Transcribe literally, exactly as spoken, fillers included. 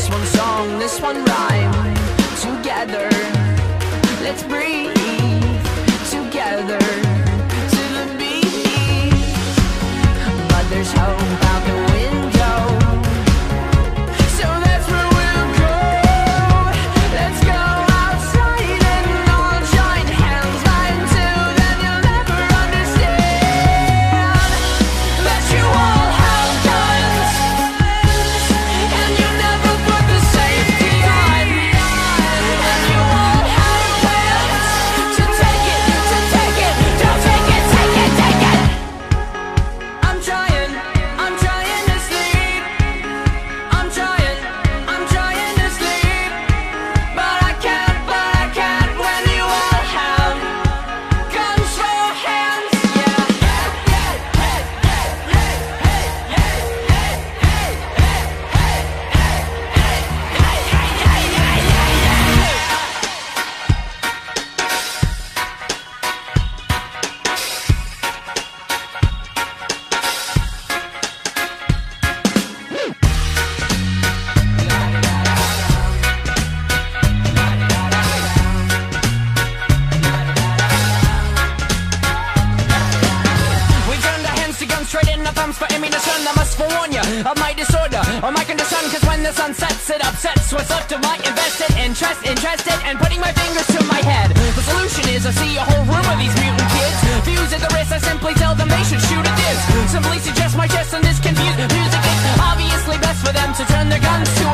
This one song, this one rhyme. Together, let's breathe. Together, to the beat. But there's hope out the window, so that's where we'll go. Let's go outside and all join hands. Line two, then you'll never understand that you all have guns, and you never put the safety on, and you all have plans to take it, to take it, don't take it, take it, take it. I'm trying, I'm trying to sleep. I'm trying, I'm trying to sleep, but I can't, but I can't when you all have guns for hands. Yeah. We turned our hands to guns, straight in our thumbs for ammunition. I must forewarn you of my disorder, or my condition, cause when the sun sets, it upsets what's left of my invested interest, interested, and putting my fingers to my head. The solution is I see a whole room of these mutant kids. Fuse at the wrist, I simply tell them they should shoot at this. Simply suggest my chest and this confused music is obviously best for them to turn their guns to